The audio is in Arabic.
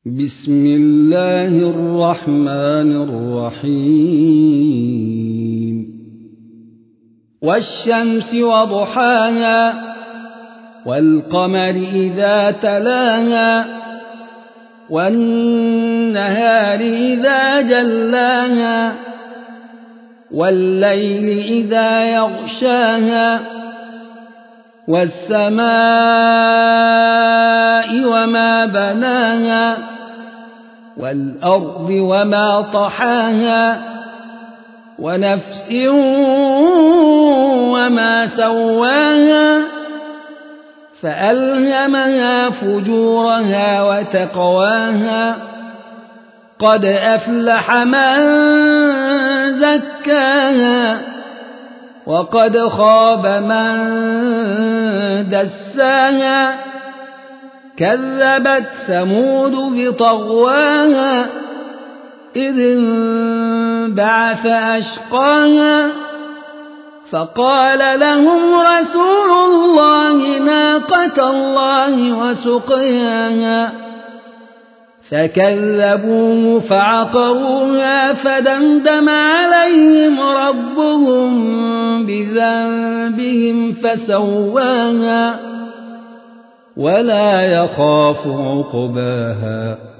بسم الله الرحمن الرحيم والشمس وضحاها والقمر إذا تلاها والنهار إذا جلاها والليل إذا يغشاها والسماء وما بناها والأرض وما طحاها ونفس وما سواها فألهمها فجورها وتقواها قد أفلح من زكاها وقد خاب من دساها كذبت ثمود بطغواها إذ انبعث أشقاها فقال لهم رسول الله ناقة الله وسقياها فكذبوه فعقروها فدمدم عليهم ربهم بذنبهم فسواها ولا يخاف عقباها